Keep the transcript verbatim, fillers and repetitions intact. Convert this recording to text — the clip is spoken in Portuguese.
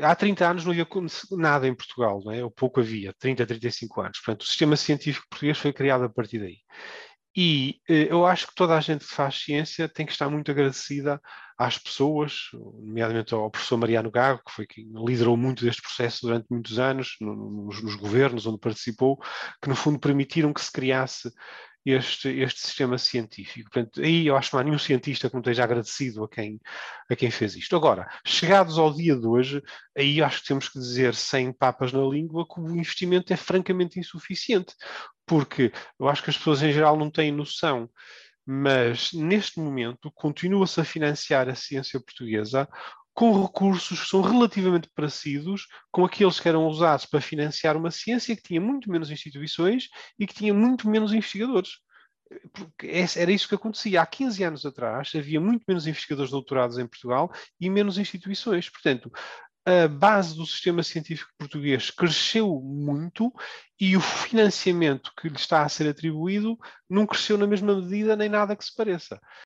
há trinta anos não havia nada em Portugal, não é? Ou pouco havia, trinta, trinta e cinco anos. Portanto, o sistema científico português foi criado a partir daí. E eh, eu acho que toda a gente que faz ciência tem que estar muito agradecida às pessoas, nomeadamente ao professor Mariano Gago, que foi quem liderou muito deste processo durante muitos anos, no, nos, nos governos onde participou, que no fundo permitiram que se criasse este, este sistema científico. Portanto, aí eu acho que não há nenhum cientista que não esteja agradecido a quem, a quem fez isto. Agora, chegados ao dia de hoje, aí acho que temos que dizer, sem papas na língua, que o investimento é francamente insuficiente, porque eu acho que as pessoas em geral não têm noção, mas neste momento continua-se a financiar a ciência portuguesa com recursos que são relativamente parecidos com aqueles que eram usados para financiar uma ciência que tinha muito menos instituições e que tinha muito menos investigadores. Porque era isso que acontecia. Há quinze anos atrás havia muito menos investigadores doutorados em Portugal e menos instituições. Portanto, a base do sistema científico português cresceu muito e o financiamento que lhe está a ser atribuído não cresceu na mesma medida nem nada que se pareça.